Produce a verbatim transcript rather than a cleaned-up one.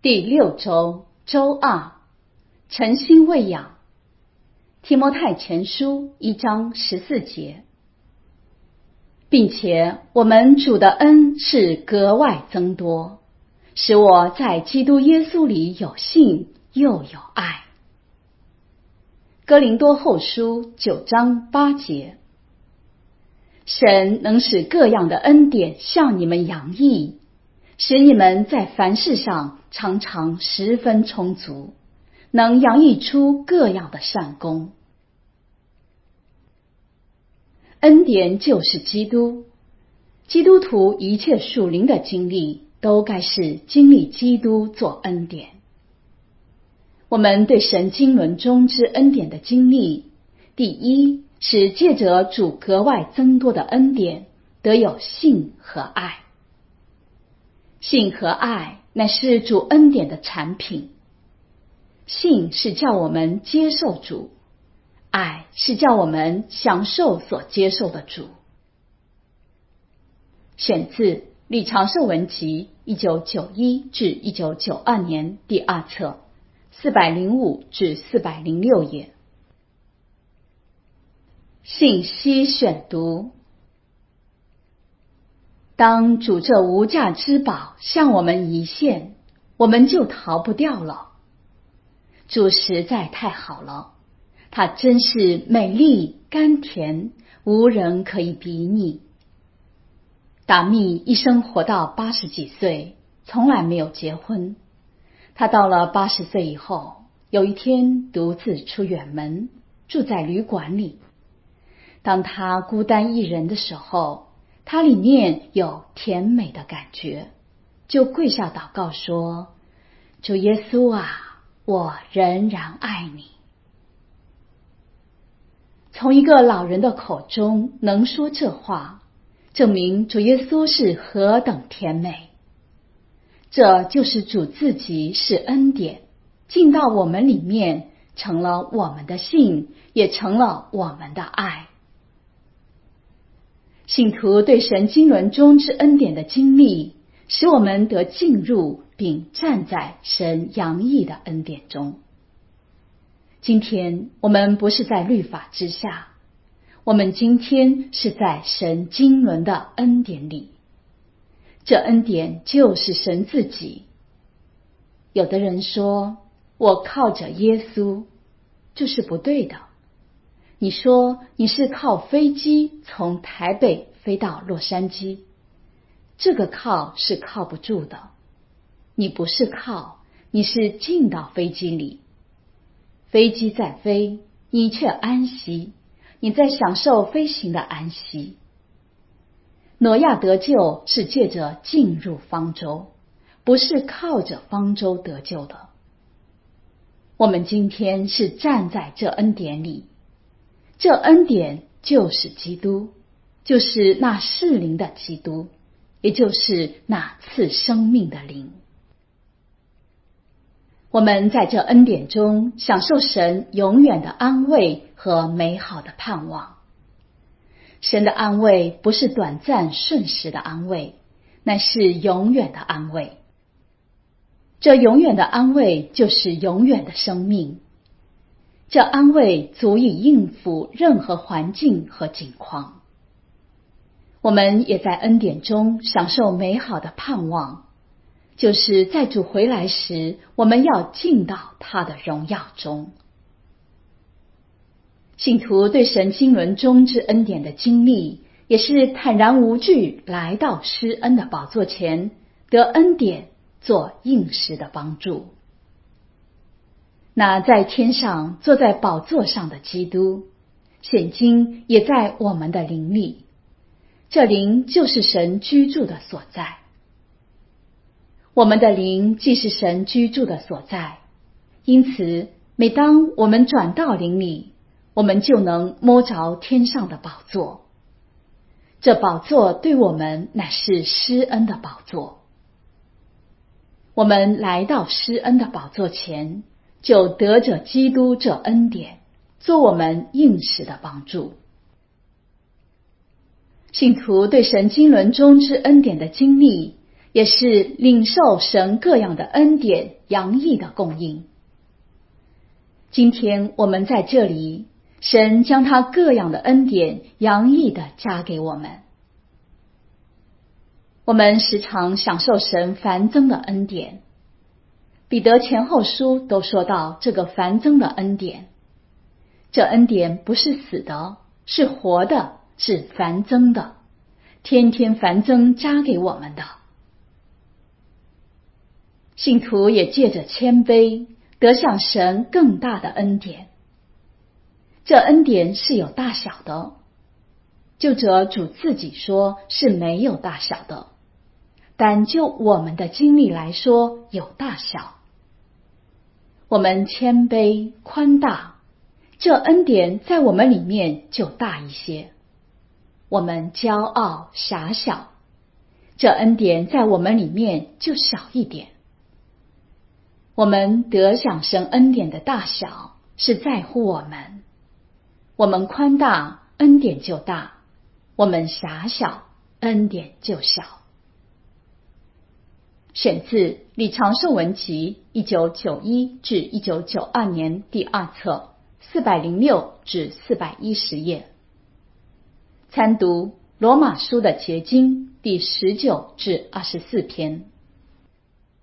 第六周周二，诚心喂养。提摩太前书一章十四节，并且我们主的恩是格外增多，使我在基督耶稣里有信又有爱。哥林多后书九章八节，神能使各样的恩典向你们洋溢，使你们在凡事上常常十分充足，能洋溢出各样的善功。恩典就是基督，基督徒一切属灵的经历都该是经历基督做恩典。我们对神经纶中之恩典的经历，第一是借着主格外增多的恩典，得有信和爱。信和爱乃是主恩典的产品。信是叫我们接受主，爱是叫我们享受所接受的主。选自李长寿文集一九九一至一九九二年第二册四百零五至四百零六页。信息选读。当主这无价之宝向我们一现，我们就逃不掉了。主实在太好了，他真是美丽甘甜，无人可以比拟。达密一生活到八十几岁，从来没有结婚。他到了八十岁以后，有一天独自出远门，住在旅馆里。当他孤单一人的时候，他里面有甜美的感觉，就跪下祷告说：主耶稣啊，我仍然爱你。从一个老人的口中能说这话，证明主耶稣是何等甜美。这就是主自己是恩典，进到我们里面，成了我们的信，也成了我们的爱。信徒对神经纶中之恩典的经历，使我们得进入并站在神洋溢的恩典中。今天我们不是在律法之下，我们今天是在神经纶的恩典里。这恩典就是神自己。有的人说，我靠着耶稣，这是不对的。你说你是靠飞机从台北飞到洛杉矶，这个靠是靠不住的。你不是靠，你是进到飞机里。飞机在飞，你却安息，你在享受飞行的安息。挪亚得救是借着进入方舟，不是靠着方舟得救的。我们今天是站在这恩典里，这恩典就是基督，就是那是灵的基督，也就是那赐生命的灵。我们在这恩典中享受神永远的安慰和美好的盼望。神的安慰不是短暂瞬时的安慰，乃是永远的安慰。这永远的安慰就是永远的生命。这安慰足以应付任何环境和境况。我们也在恩典中享受美好的盼望，就是在主回来时，我们要进到他的荣耀中。信徒对神经纶中之恩典的经历，也是坦然无惧来到施恩的宝座前，得恩典做应时的帮助。那在天上坐在宝座上的基督，现今也在我们的灵里，这灵就是神居住的所在。我们的灵既是神居住的所在，因此每当我们转到灵里，我们就能摸着天上的宝座。这宝座对我们乃是施恩的宝座。我们来到施恩的宝座前，就得着基督这恩典，做我们应时的帮助。信徒对神经纶中之恩典的经历， 也是领受神各样的恩典洋溢的供应。今天我们在这里，神将他各样的恩典洋溢的加给我们。我们时常享受神繁增的恩典。彼得前后书都说到这个繁增的恩典。这恩典不是死的，是活的，是繁增的，天天繁增加给我们的。信徒也借着谦卑得享神更大的恩典。这恩典是有大小的，就着主自己说是没有大小的，但就我们的经历来说有大小。我们谦卑宽大，这恩典在我们里面就大一些。我们骄傲狭小，这恩典在我们里面就小一点。我们得享神恩典的大小是在乎我们。我们宽大，恩典就大；我们狭小，恩典就小。选自李长寿文集一九九一至一九九二年第二册四百零六至四百一十页。参读罗马书的结晶第十九至二十四篇。